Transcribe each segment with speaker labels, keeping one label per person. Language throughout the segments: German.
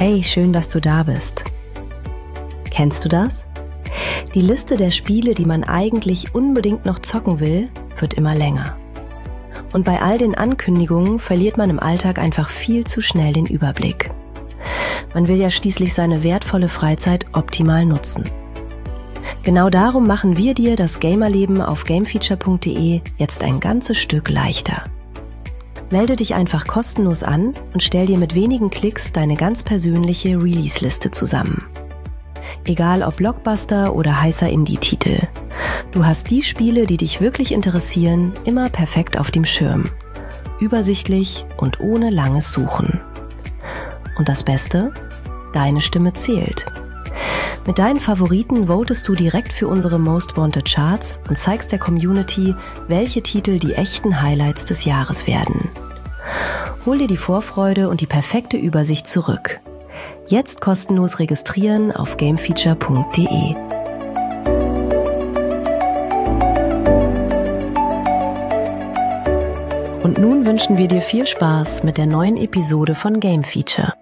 Speaker 1: Hey, schön, dass du da bist. Kennst du das? Die Liste der Spiele, die man eigentlich unbedingt noch zocken will, wird immer länger. Und bei all den Ankündigungen verliert man im Alltag einfach viel zu schnell den Überblick. Man will ja schließlich seine wertvolle Freizeit optimal nutzen. Genau darum machen wir dir das Gamerleben auf gamefeature.de jetzt ein ganzes Stück leichter. Melde dich einfach kostenlos an und stell dir mit wenigen Klicks deine ganz persönliche Release-Liste zusammen. Egal ob Blockbuster oder heißer Indie-Titel. Du hast die Spiele, die dich wirklich interessieren, immer perfekt auf dem Schirm. Übersichtlich und ohne langes Suchen. Und das Beste? Deine Stimme zählt. Mit deinen Favoriten votest du direkt für unsere Most Wanted Charts und zeigst der Community, welche Titel die echten Highlights des Jahres werden. Hol dir die Vorfreude und die perfekte Übersicht zurück. Jetzt kostenlos registrieren auf gamefeature.de. Und nun wünschen wir dir viel Spaß mit der neuen Episode von Game Feature.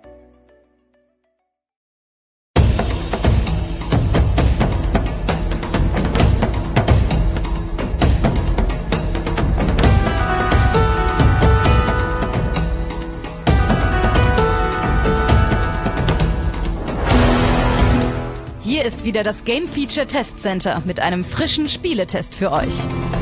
Speaker 2: Hier ist wieder das Game Feature Test Center mit einem frischen Spieletest für euch.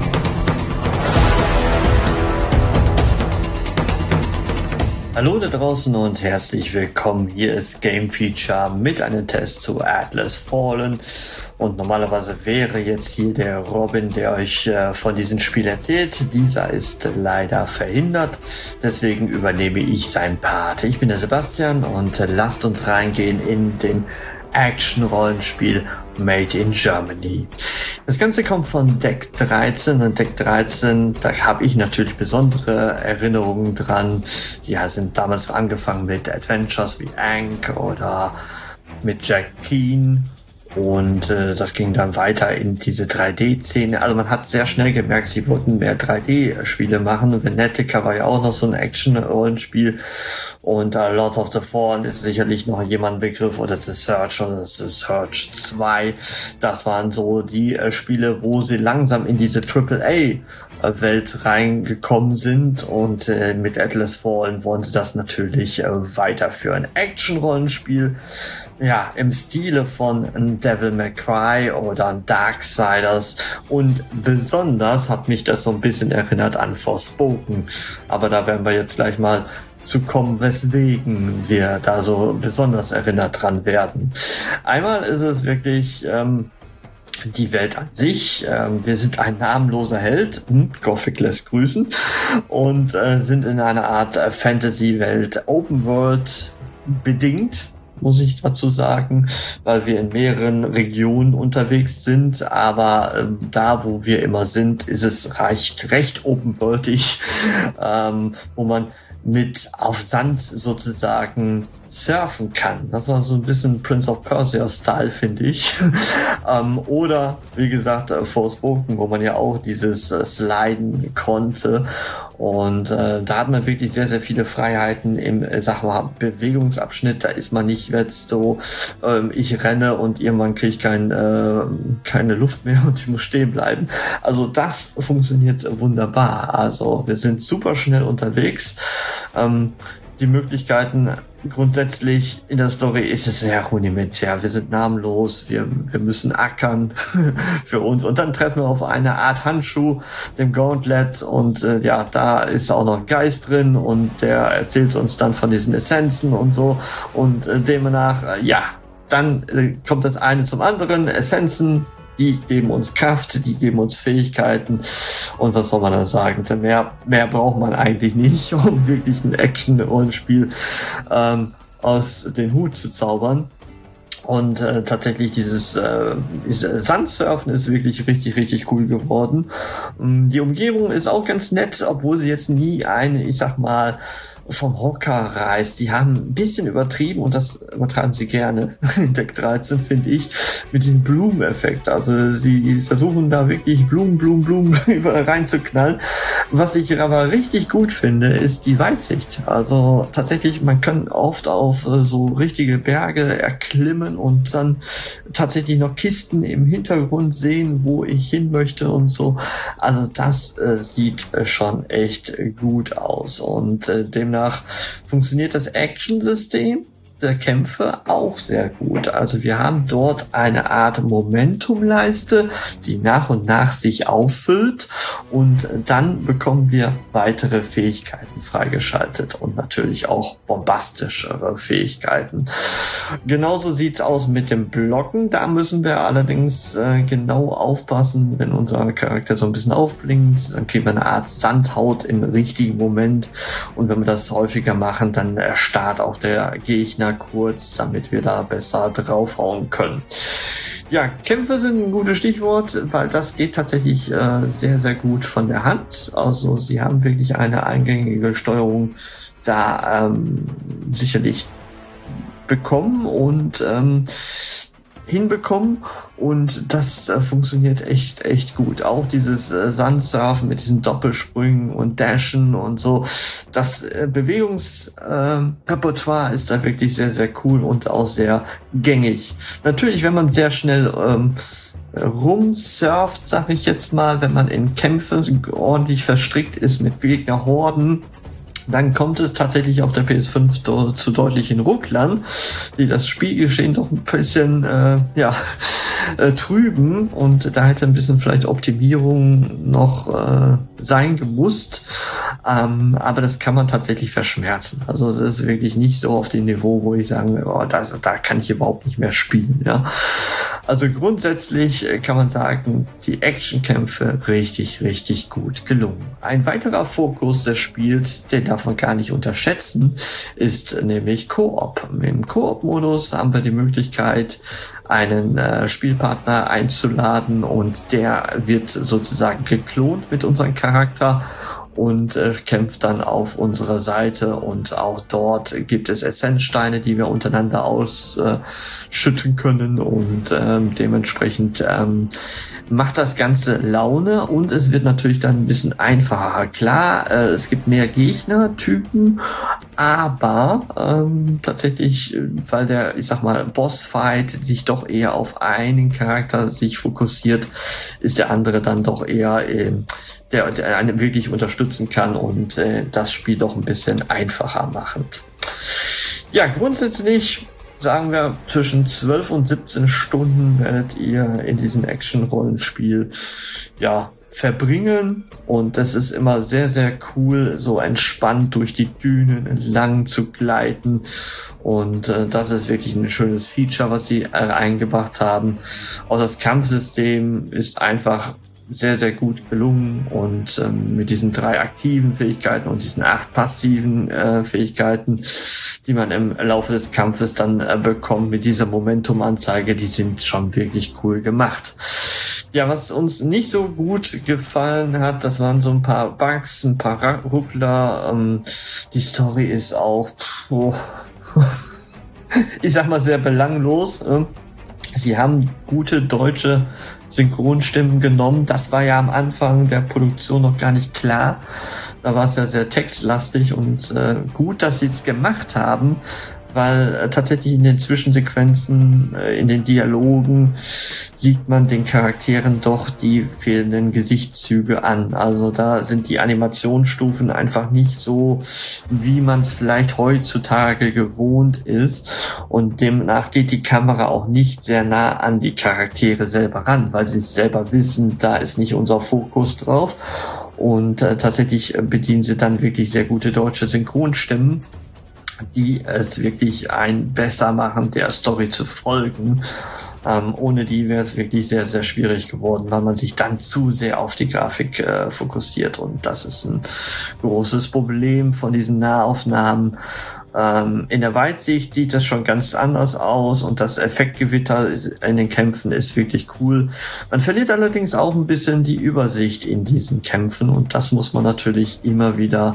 Speaker 3: Hallo da draußen und herzlich willkommen. Hier ist Game Feature mit einem Test zu Atlas Fallen. Und normalerweise wäre jetzt hier der Robin, der euch von diesem Spiel erzählt. Dieser ist leider verhindert, deswegen übernehme ich seinen Part. Ich bin der Sebastian und lasst uns reingehen in den Action-Rollenspiel Made in Germany. Das Ganze kommt von Deck 13 und Deck 13, da habe ich natürlich besondere Erinnerungen dran. Die sind damals angefangen mit Adventures wie Ankh oder mit Jack Keen. Und das ging dann weiter in diese 3D-Szene. Also man hat sehr schnell gemerkt, sie wollten mehr 3D-Spiele machen. Venetica war ja auch noch so ein Action-Rollenspiel. Und Lords of the Fallen ist sicherlich noch jemand Begriff. Oder The Search oder The Search 2. Das waren so die Spiele, wo sie langsam in diese AAA-Welt reingekommen sind. Und mit Atlas Fallen wollen sie das natürlich weiterführen. Action-Rollenspiel. Ja, im Stile von Devil May Cry oder Darksiders, und besonders hat mich das so ein bisschen erinnert an Forspoken, aber da werden wir jetzt gleich mal zu kommen, weswegen wir da so besonders erinnert dran werden. Einmal ist es wirklich die Welt an sich. Wir sind ein namenloser Held, Gothic lässt grüßen, und sind in einer Art Fantasy-Welt, Open World bedingt, muss ich dazu sagen, weil wir in mehreren Regionen unterwegs sind, aber da, wo wir immer sind, ist es recht open-worldig, wo man mit auf Sand sozusagen surfen kann. Das war so ein bisschen Prince of Persia-Style, finde ich. Oder, wie gesagt, Forspoken, wo man ja auch dieses Sliden konnte. Und da hat man wirklich sehr, sehr viele Freiheiten im, sag mal, Bewegungsabschnitt. Da ist man nicht jetzt so, ich renne und irgendwann kriege ich keine Luft mehr und ich muss stehen bleiben. Also das funktioniert wunderbar. Also wir sind super schnell unterwegs. Die Möglichkeiten grundsätzlich in der Story ist es sehr rudimentär. Wir sind namenlos, wir müssen ackern für uns, und dann treffen wir auf eine Art Handschuh, dem Gauntlet, und da ist auch noch ein Geist drin und der erzählt uns dann von diesen Essenzen und so, und demnach, dann kommt das eine zum anderen. Essenzen, die geben uns Kraft, die geben uns Fähigkeiten, und was soll man dann sagen? Denn mehr braucht man eigentlich nicht, um wirklich ein Action-Rollenspiel aus den Hut zu zaubern. Und tatsächlich dieses Sandsurfen ist wirklich richtig cool geworden. Die Umgebung ist auch ganz nett, obwohl sie jetzt nie eine, ich sag mal, vom Hocker reißt. Die haben ein bisschen übertrieben, und das übertreiben sie gerne in Deck 13, finde ich, mit diesem Blumeneffekt. Also sie versuchen da wirklich Blumen reinzuknallen. Was ich aber richtig gut finde, ist die Weitsicht. Also tatsächlich, man kann oft auf so richtige Berge erklimmen und dann tatsächlich noch Kisten im Hintergrund sehen, wo ich hin möchte und so. Also das sieht schon echt gut aus und demnach funktioniert das Action-System der Kämpfe auch sehr gut. Also wir haben dort eine Art Momentumleiste, die nach und nach sich auffüllt und dann bekommen wir weitere Fähigkeiten freigeschaltet und natürlich auch bombastischere Fähigkeiten. Genauso sieht's aus mit dem Blocken. Da müssen wir allerdings genau aufpassen, wenn unser Charakter so ein bisschen aufblinkt, dann kriegen wir eine Art Sandhaut im richtigen Moment und wenn wir das häufiger machen, dann erstarrt auch der Gegner kurz, damit wir da besser draufhauen können. Ja, Kämpfe sind ein gutes Stichwort, weil das geht tatsächlich sehr, sehr gut von der Hand. Also sie haben wirklich eine eingängige Steuerung da sicherlich bekommen und hinbekommen und das funktioniert echt gut. Auch dieses Sandsurfen mit diesen Doppelsprüngen und Dashen und so, das Bewegungsrepertoire ist da wirklich sehr, sehr cool und auch sehr gängig. Natürlich, wenn man sehr schnell rumsurft, sag ich jetzt mal, wenn man in Kämpfe ordentlich verstrickt ist mit Gegnerhorden, dann kommt es tatsächlich auf der PS5 zu deutlichen Rucklern, die das Spielgeschehen doch ein bisschen trüben und da hätte ein bisschen vielleicht Optimierung noch sein gemusst, aber das kann man tatsächlich verschmerzen. Also es ist wirklich nicht so auf dem Niveau, wo ich sage, da kann ich überhaupt nicht mehr spielen. Ja. Also grundsätzlich kann man sagen, die Actionkämpfe richtig gut gelungen. Ein weiterer Fokus des Spiels, den darf man gar nicht unterschätzen, ist nämlich Koop. Im Koop-Modus haben wir die Möglichkeit, einen Spielpartner einzuladen und der wird sozusagen geklont mit unserem Charakter und kämpft dann auf unserer Seite und auch dort gibt es Essenzsteine, die wir untereinander ausschütten können und dementsprechend macht das Ganze Laune und es wird natürlich dann ein bisschen einfacher. Klar, es gibt mehr Gegnertypen, aber tatsächlich, weil der, ich sag mal, Bossfight sich doch eher auf einen Charakter sich fokussiert, ist der andere dann doch eher der einen wirklich unterstützen kann und das Spiel doch ein bisschen einfacher machend. Ja, grundsätzlich sagen wir, zwischen 12 und 17 Stunden werdet ihr in diesem Action-Rollenspiel verbringen und das ist immer sehr, sehr cool, so entspannt durch die Dünen entlang zu gleiten und das ist wirklich ein schönes Feature, was sie eingebracht haben. Auch das Kampfsystem ist einfach sehr, sehr gut gelungen und mit diesen 3 aktiven Fähigkeiten und diesen 8 passiven Fähigkeiten, die man im Laufe des Kampfes dann bekommt mit dieser Momentumanzeige, die sind schon wirklich cool gemacht. Ja, was uns nicht so gut gefallen hat, das waren so ein paar Bugs, ein paar Ruckler. Die Story ist auch, ich sag mal, sehr belanglos. Sie haben gute deutsche Synchronstimmen genommen. Das war ja am Anfang der Produktion noch gar nicht klar. Da war es ja sehr textlastig und gut, dass sie es gemacht haben, weil tatsächlich in den Zwischensequenzen, in den Dialogen sieht man den Charakteren doch die fehlenden Gesichtszüge an. Also da sind die Animationsstufen einfach nicht so, wie man es vielleicht heutzutage gewohnt ist und demnach geht die Kamera auch nicht sehr nah an die Charaktere selber ran, weil sie es selber wissen, da ist nicht unser Fokus drauf und tatsächlich bedienen sie dann wirklich sehr gute deutsche Synchronstimmen, die es wirklich besser machen, der Story zu folgen. Ohne die wäre es wirklich sehr, sehr schwierig geworden, weil man sich dann zu sehr auf die Grafik fokussiert und das ist ein großes Problem von diesen Nahaufnahmen. In der Weitsicht sieht das schon ganz anders aus und das Effektgewitter in den Kämpfen ist wirklich cool. Man verliert allerdings auch ein bisschen die Übersicht in diesen Kämpfen und das muss man natürlich immer wieder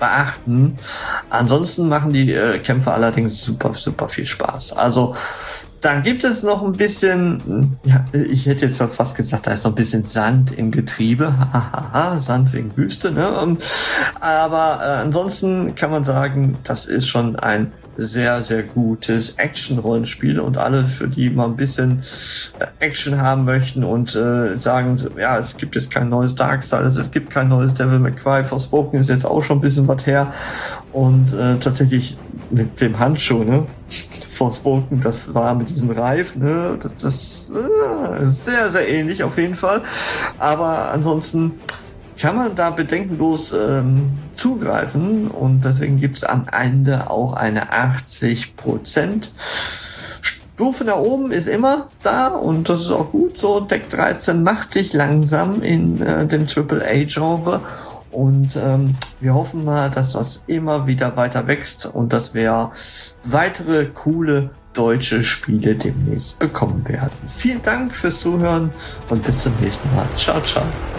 Speaker 3: beachten. Ansonsten machen die Kämpfe allerdings super viel Spaß. Also Dann gibt es noch ein bisschen, ja, ich hätte jetzt fast gesagt, da ist noch ein bisschen Sand im Getriebe. Sand wegen Wüste, ne? Aber ansonsten kann man sagen, das ist schon ein sehr, sehr gutes Action-Rollenspiel, und alle, für die mal ein bisschen Action haben möchten und sagen, ja, es gibt jetzt kein neues Darksiders, es gibt kein neues Devil May Cry, Forspoken ist jetzt auch schon ein bisschen was her, und tatsächlich mit dem Handschuh, ne? Forspoken, das war mit diesem Reif, ne? Das ist sehr, sehr ähnlich auf jeden Fall, aber ansonsten kann man da bedenkenlos zugreifen, und deswegen gibt es am Ende auch eine 80% Stufe nach oben ist immer da, und das ist auch gut so. Deck 13 macht sich langsam in dem AAA-Genre, und wir hoffen mal, dass das immer wieder weiter wächst und dass wir weitere coole deutsche Spiele demnächst bekommen werden. Vielen Dank fürs Zuhören und bis zum nächsten Mal. Ciao, ciao.